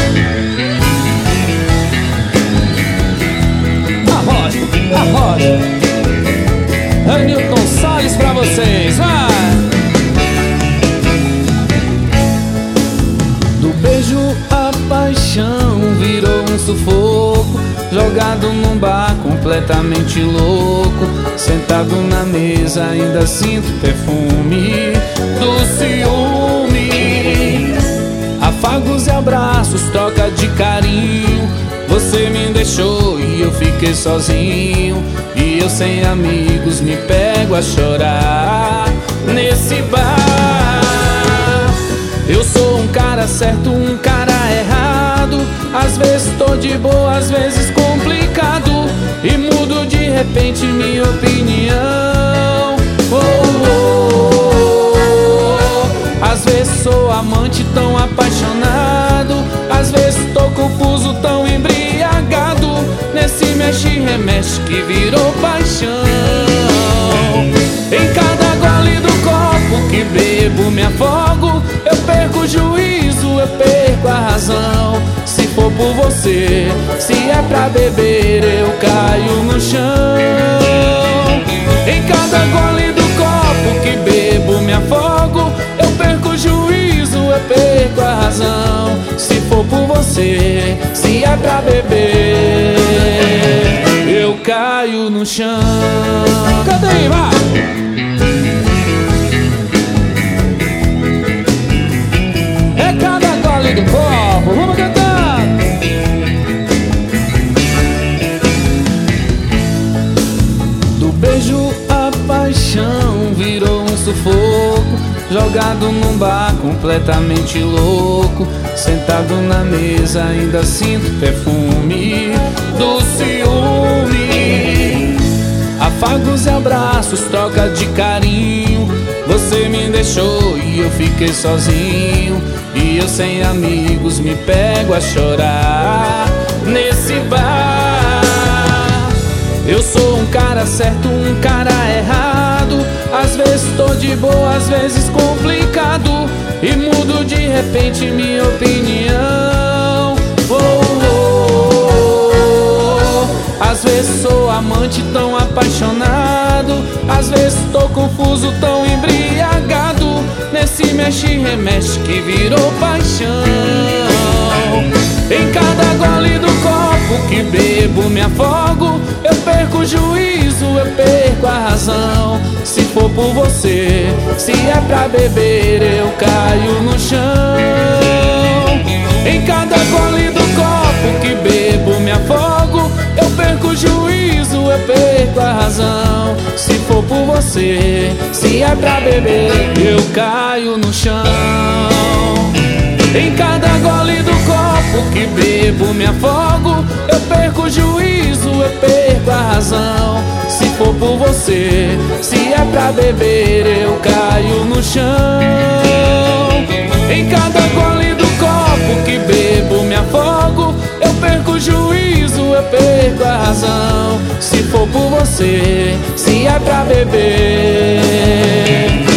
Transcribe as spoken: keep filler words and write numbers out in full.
Arrocha, arrocha. Anilton Salles pra vocês, vai! Do beijo a paixão virou um sufoco, jogado num bar completamente louco. Sentado na mesa ainda sinto perfume do ciúme. Afagos e abraços, troca de carinho. Você me deixou e eu fiquei sozinho, e eu sem amigos me pego a chorar nesse bar. Eu sou um cara certo, um cara errado. Às vezes tô de boa, às vezes complicado, e mudo de repente minha opinião. Oh, oh, oh. Às vezes sou amante tão apaixonado, às vezes tô confuso, tão embriagado, nesse mexe e remexe que virou paixão. Em cada gole do copo que bebo me afogo, eu perco o juízo, eu perco a razão. Se for por você, se é pra beber, eu caio no chão. Em cada gole do copo que bebo me afogo, eu perco o juízo, eu perco a razão. Se for por você, se é pra beber, eu caio no chão. Canta aí, vai! É cada gole do copo, vamos cantar! Do beijo a paixão virou um sufoco, jogado num bar completamente louco. Sentado na mesa ainda sinto perfume do ciúme. Afagos e abraços, troca de carinho. Você me deixou e eu fiquei sozinho, e eu sem amigos me pego a chorar nesse bar. Eu sou um cara certo, um cara errado. Às vezes tô de boa, às vezes complicado, e mudo de repente minha opinião. Oh, oh, oh. Às vezes sou amante tão apaixonado, às vezes tô confuso, tão embriagado, nesse mexe e remexe que virou paixão. Em cada gole do copo que bebo me afogo, eu perco o juízo, eu perco a razão. Se for por você, se é pra beber, eu caio no chão. Em cada gole do copo que bebo me afogo, eu perco o juízo, eu perco a razão. Se for por você, se é pra beber, eu caio no chão. Em cada gole do copo que bebo me afogo, eu perco o juízo, eu perco a razão. Se for por você, se é pra beber, eu caio no chão. Em cada gole do copo que bebo me afogo, eu perco o juízo, eu perco a razão. Se for por você, se é pra beber,